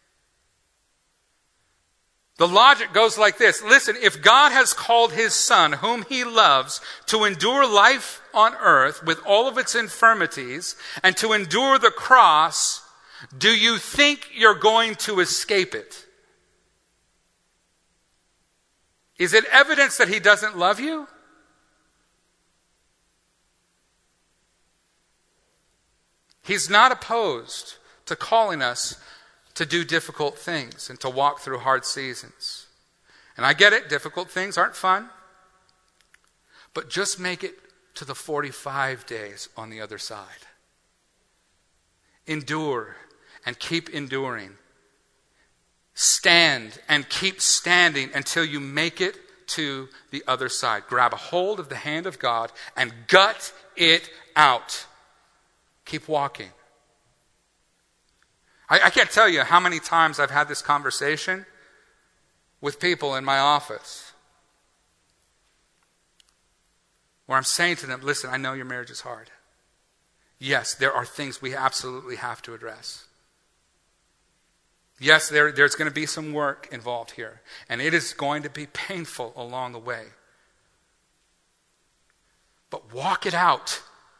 The logic goes like this. Listen, if God has called his Son, whom he loves, to endure life on earth with all of its infirmities and to endure the cross, do you think you're going to escape it? Is it evidence that he doesn't love you? He's not opposed to calling us to do difficult things and to walk through hard seasons. And I get it, difficult things aren't fun. But just make it to the forty-five days on the other side. Endure and keep enduring. Stand and keep standing until you make it to the other side. Grab a hold of the hand of God and gut it out. Keep walking. I, I can't tell you how many times I've had this conversation with people in my office where I'm saying to them, listen, I know your marriage is hard. Yes, there are things we absolutely have to address. Yes, there, there's going to be some work involved here. And it is going to be painful along the way. But walk it out.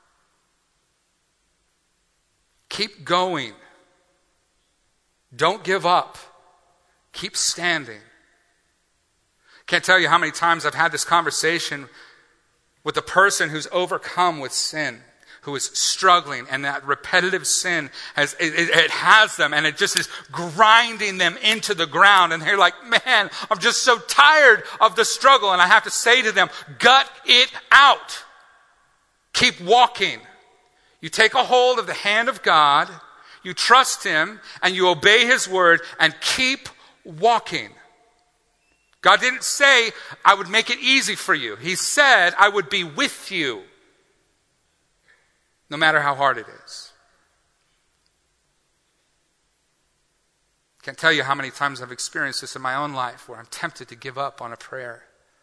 Keep going. Don't give up. Keep standing. Can't tell you how many times I've had this conversation with a person who's overcome with sin, who is struggling, and that repetitive sin has it, it has them, and it just is grinding them into the ground. And they're like, man, I'm just so tired of the struggle. And I have to say to them, gut it out. Keep walking. You take a hold of the hand of God, you trust him, and you obey his word, and keep walking. God didn't say, I would make it easy for you. He said, I would be with you, no matter how hard it is. Can't tell you how many times I've experienced this in my own life, where I'm tempted to give up on a prayer.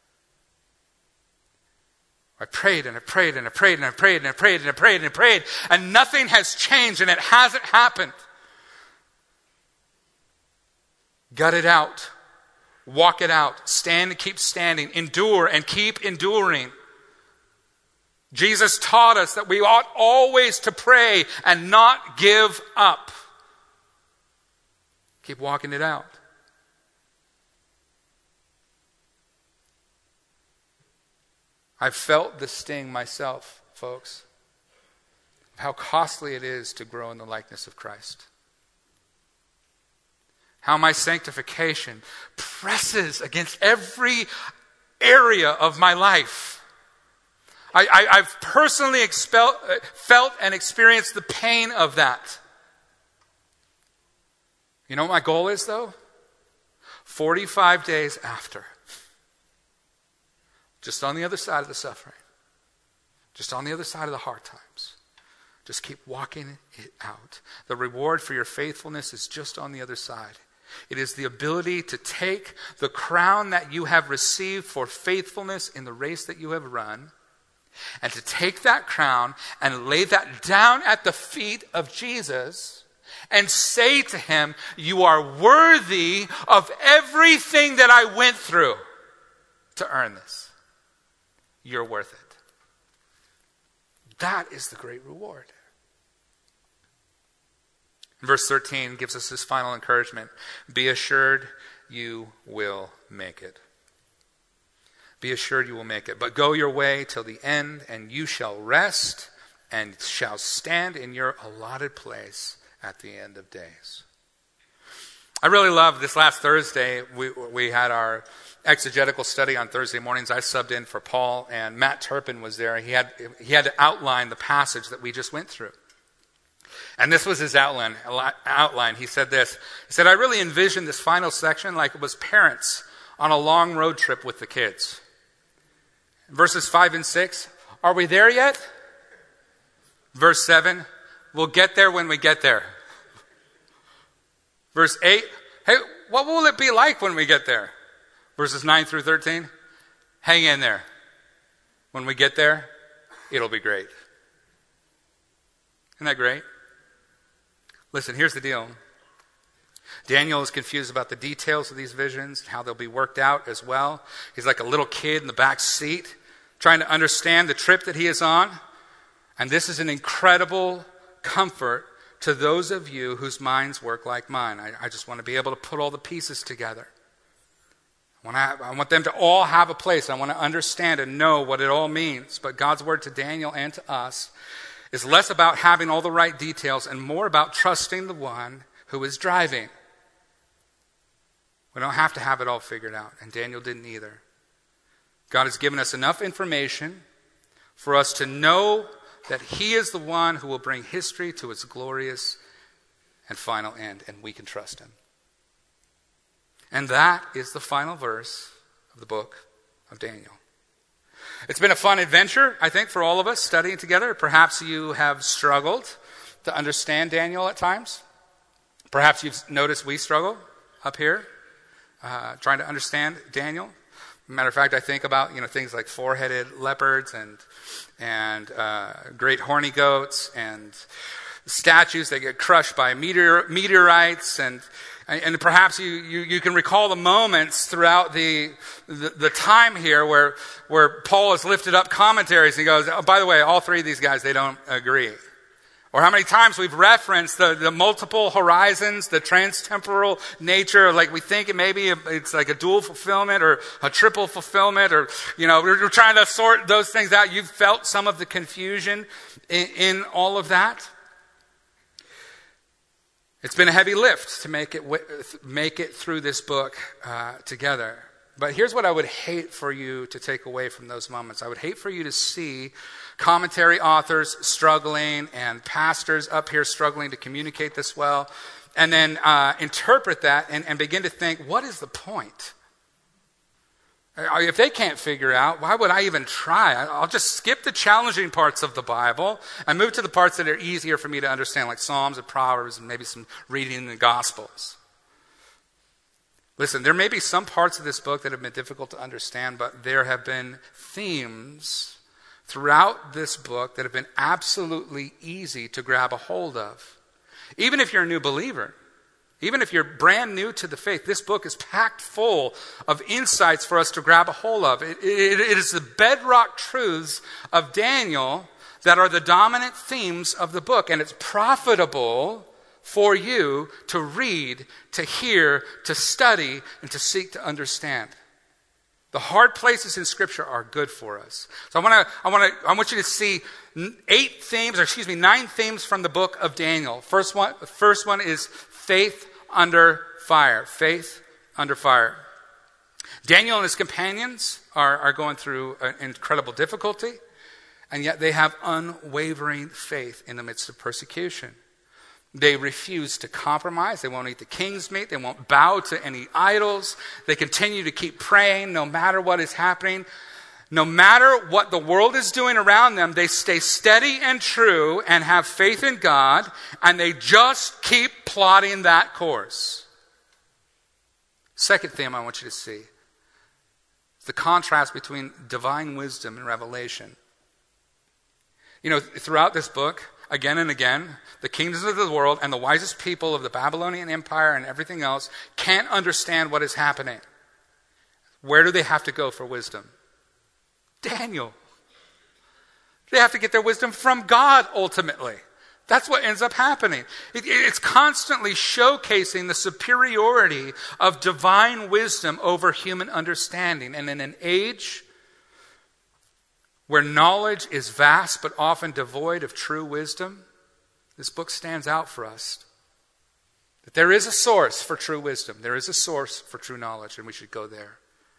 I prayed and I prayed and I prayed and I prayed and I prayed and I prayed and I prayed and nothing has changed and it hasn't happened. Gut it out. Walk it out. Stand and keep standing. Endure and keep enduring. Jesus taught us that we ought always to pray and not give up. Keep walking it out. I've felt the sting myself, folks, of how costly it is to grow in the likeness of Christ. How my sanctification presses against every area of my life. I, I, I've personally expel, felt and experienced the pain of that. You know what my goal is, though? forty-five days after. Just on the other side of the suffering. Just on the other side of the hard times. Just keep walking it out. The reward for your faithfulness is just on the other side. It is the ability to take the crown that you have received for faithfulness in the race that you have run, and to take that crown and lay that down at the feet of Jesus and say to him, you are worthy of everything that I went through to earn this. You're worth it. That is the great reward. Verse thirteen gives us this final encouragement. Be assured you will make it. Be assured you will make it. But go your way till the end, and you shall rest and shall stand in your allotted place at the end of days. I really love this last Thursday. We, we had our exegetical study on Thursday mornings. I subbed in for Paul, and Matt Turpin was there. He had, he had to outline the passage that we just went through. And this was his outline. outline. He said this. He said, I really envisioned this final section like it was parents on a long road trip with the kids. Verses five and six, are we there yet? Verse seven, we'll get there when we get there. Verse eight, hey, what will it be like when we get there? Verses nine through thirteen, hang in there. When we get there, it'll be great. Isn't that great? Listen, here's the deal. Daniel is confused about the details of these visions, how they'll be worked out as well. He's like a little kid in the back seat, trying to understand the trip that he is on. And this is an incredible comfort to those of you whose minds work like mine. I, I just want to be able to put all the pieces together. I want, to have, I want them to all have a place. I want to understand and know what it all means. But God's word to Daniel and to us is less about having all the right details and more about trusting the one who is driving. We don't have to have it all figured out, and Daniel didn't either. God has given us enough information for us to know that he is the one who will bring history to its glorious and final end, and we can trust him. And that is the final verse of the book of Daniel. It's been a fun adventure, I think, for all of us studying together. Perhaps you have struggled to understand Daniel at times. Perhaps you've noticed we struggle up here, uh, trying to understand Daniel. Matter of fact, I think about you know things like four-headed leopards and and uh, great horny goats and statues that get crushed by meteor, meteorites and and perhaps you, you, you can recall the moments throughout the, the the time here where where Paul has lifted up commentaries and he goes, oh, by the way, all three of these guys, they don't agree. Or how many times we've referenced the, the multiple horizons, the transtemporal nature, like we think it maybe it's like a dual fulfillment or a triple fulfillment, or, you know, we're, we're trying to sort those things out. You've felt some of the confusion in, in all of that. It's been a heavy lift to make it make it through this book uh, together. But here's what I would hate for you to take away from those moments. I would hate for you to see commentary authors struggling and pastors up here struggling to communicate this well, and then uh, interpret that and, and begin to think, what is the point? If they can't figure out, why would I even try? I'll just skip the challenging parts of the Bible and move to the parts that are easier for me to understand, like Psalms and Proverbs and maybe some reading in the Gospels. Listen, there may be some parts of this book that have been difficult to understand, but there have been themes throughout this book that have been absolutely easy to grab a hold of. Even if you're a new believer, even if you're brand new to the faith, this book is packed full of insights for us to grab a hold of. It, it, it is the bedrock truths of Daniel that are the dominant themes of the book, and it's profitable for you to read, to hear, to study, and to seek to understand. The hard places in Scripture are good for us. So I want to, I want to, I want you to see eight themes, or excuse me, nine themes from the book of Daniel. First one, first one is faith under fire. Faith under fire. Daniel and his companions are, are going through an incredible difficulty, and yet they have unwavering faith in the midst of persecution. They refuse to compromise. They won't eat the king's meat. They won't bow to any idols. They continue to keep praying no matter what is happening. No matter what the world is doing around them, they stay steady and true and have faith in God, and they just keep plotting that course. Second theme I want you to see is the contrast between divine wisdom and revelation. You know, throughout this book, again and again, the kingdoms of the world and the wisest people of the Babylonian Empire and everything else can't understand what is happening. Where do they have to go for wisdom? Daniel. They have to get their wisdom from God, ultimately. That's what ends up happening. It, it's constantly showcasing the superiority of divine wisdom over human understanding. And in an age where knowledge is vast but often devoid of true wisdom, this book stands out for us. That there is a source for true wisdom. There is a source for true knowledge, and we should go there.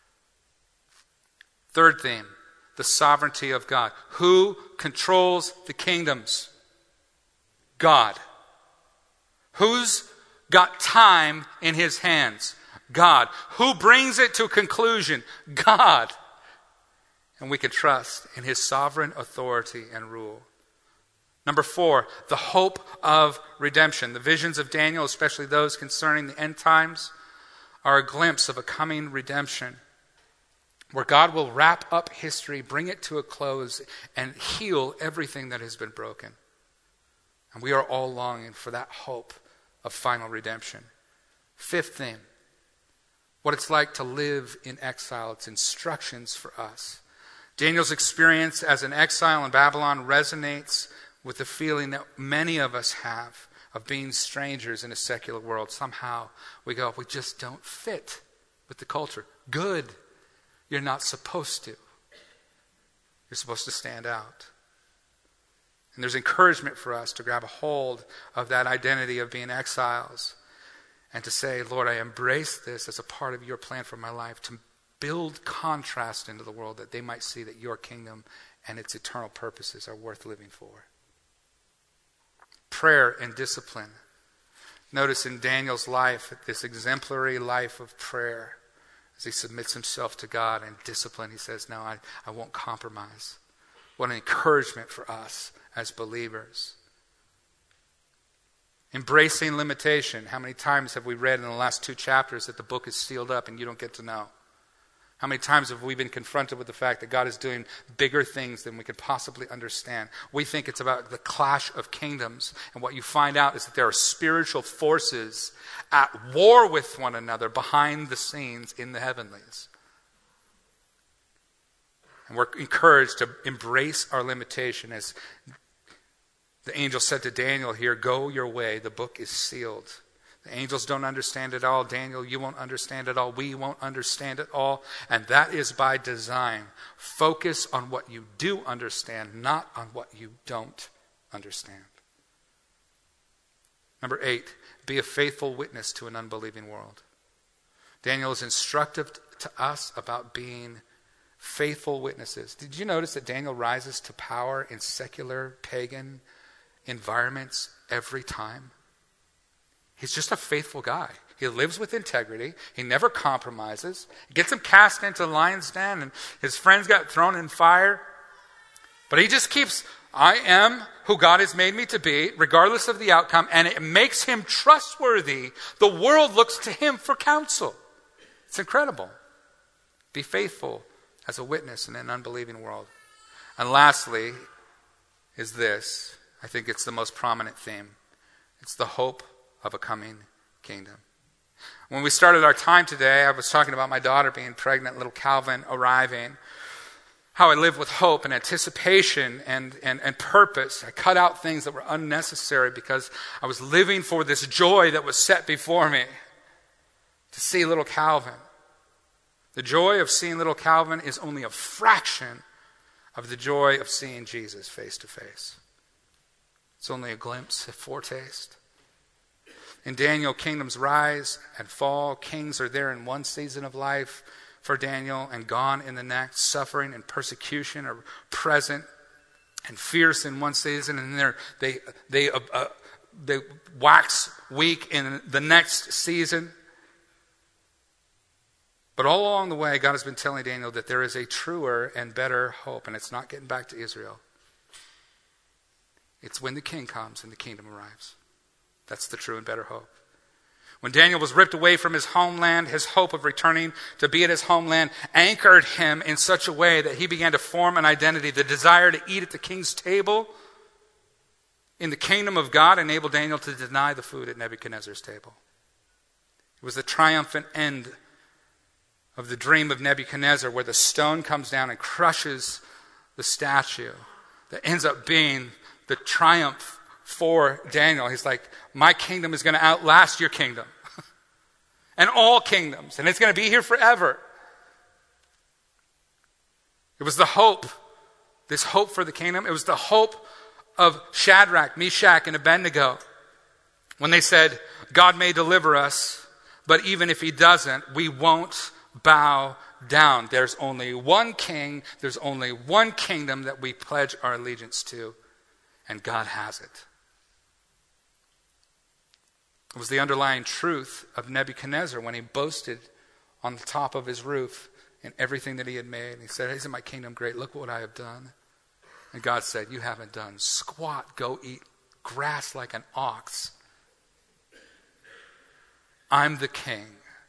Third theme, the sovereignty of God. Who controls the kingdoms? God. Who's got time in his hands? God. Who brings it to conclusion? God. And we can trust in his sovereign authority and rule. Number four, the hope of redemption. The visions of Daniel, especially those concerning the end times, are a glimpse of a coming redemption where God will wrap up history, bring it to a close, and heal everything that has been broken. And we are all longing for that hope of final redemption. Fifth theme, what it's like to live in exile. It's instructions for us. Daniel's experience as an exile in Babylon resonates with the feeling that many of us have of being strangers in a secular world. Somehow we go, we just don't fit with the culture. Good. You're not supposed to. You're supposed to stand out. And there's encouragement for us to grab a hold of that identity of being exiles and to say, Lord, I embrace this as a part of your plan for my life, to build contrast into the world that they might see that your kingdom and its eternal purposes are worth living for. Prayer and discipline. Notice in Daniel's life, this exemplary life of prayer, as he submits himself to God and discipline, he says, no, I, I won't compromise. What an encouragement for us as believers. Embracing limitation. How many times have we read in the last two chapters that the book is sealed up and you don't get to know? How many times have we been confronted with the fact that God is doing bigger things than we could possibly understand? We think it's about the clash of kingdoms. And what you find out is that there are spiritual forces at war with one another behind the scenes in the heavenlies. And we're encouraged to embrace our limitation. As the angel said to Daniel here, go your way, the book is sealed. The angels don't understand it all. Daniel, you won't understand it all. We won't understand it all. And that is by design. Focus on what you do understand, not on what you don't understand. Number eight, be a faithful witness to an unbelieving world. Daniel is instructive to us about being faithful witnesses. Did you notice that Daniel rises to power in secular, pagan environments every time? He's just a faithful guy. He lives with integrity. He never compromises. He gets him cast into the lion's den, and his friends got thrown in fire. But he just keeps, I am who God has made me to be, regardless of the outcome, and it makes him trustworthy. The world looks to him for counsel. It's incredible. Be faithful as a witness in an unbelieving world. And lastly is this. I think it's the most prominent theme. It's the hope of a coming kingdom. When we started our time today, I was talking about my daughter being pregnant, little Calvin arriving, how I live with hope and anticipation and, and, and purpose. I cut out things that were unnecessary because I was living for this joy that was set before me to see little Calvin. The joy of seeing little Calvin is only a fraction of the joy of seeing Jesus face to face. It's only a glimpse, a foretaste. In Daniel, kingdoms rise and fall. Kings are there in one season of life for Daniel and gone in the next. Suffering and persecution are present and fierce in one season, and they're, they they uh, uh, they wax weak in the next season. But all along the way, God has been telling Daniel that there is a truer and better hope, and it's not getting back to Israel. It's when the king comes and the kingdom arrives. That's the true and better hope. When Daniel was ripped away from his homeland, his hope of returning to be at his homeland anchored him in such a way that he began to form an identity. The desire to eat at the king's table in the kingdom of God enabled Daniel to deny the food at Nebuchadnezzar's table. It was the triumphant end of the dream of Nebuchadnezzar, where the stone comes down and crushes the statue, that ends up being the triumph for Daniel. He's like, my kingdom is going to outlast your kingdom. And all kingdoms. And it's going to be here forever. It was the hope, this hope for the kingdom. It was the hope of Shadrach, Meshach, and Abednego When they said, God may deliver us, but even if he doesn't, we won't bow down. There's only one king, there's only one kingdom that we pledge our allegiance to, and God has it. It was the underlying truth of Nebuchadnezzar when he boasted on the top of his roof in everything that he had made. He said, isn't my kingdom great? Look what I have done. And God said, you haven't done squat. Go eat grass like an ox. I'm the king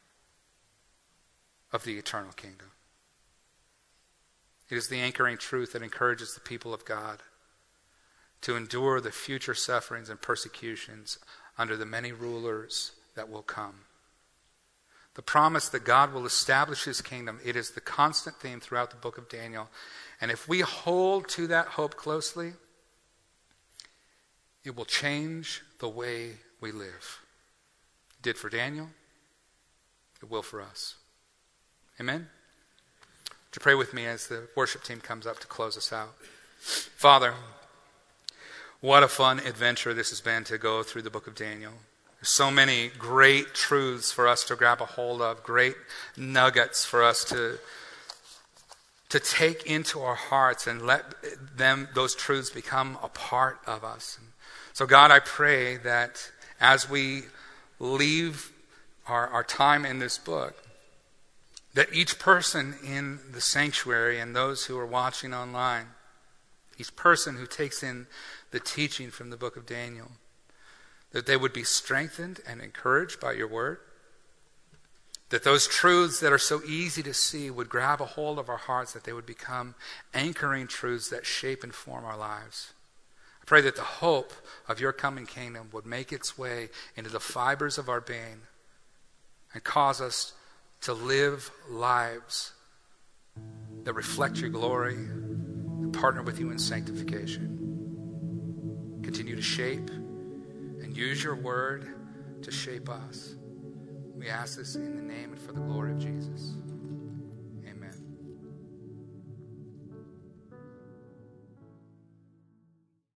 of the eternal kingdom. It is the anchoring truth that encourages the people of God to endure the future sufferings and persecutions under the many rulers that will come. The promise that God will establish his kingdom, it is the constant theme throughout the book of Daniel. And if we hold to that hope closely, it will change the way we live. It did for Daniel. It will for us. Amen? Would you pray with me as the worship team comes up to close us out? Father, what a fun adventure this has been to go through the book of Daniel. There's so many great truths for us to grab a hold of, great nuggets for us to, to take into our hearts and let them, those truths become a part of us. So God, I pray that as we leave our, our time in this book, that each person in the sanctuary and those who are watching online, each person who takes in the teaching from the book of Daniel, that they would be strengthened and encouraged by your word, that those truths that are so easy to see would grab a hold of our hearts, that they would become anchoring truths that shape and form our lives. I pray that the hope of your coming kingdom would make its way into the fibers of our being and cause us to live lives that reflect your glory and partner with you in sanctification. Continue to shape and use your word to shape us. We ask this in the name and for the glory of Jesus.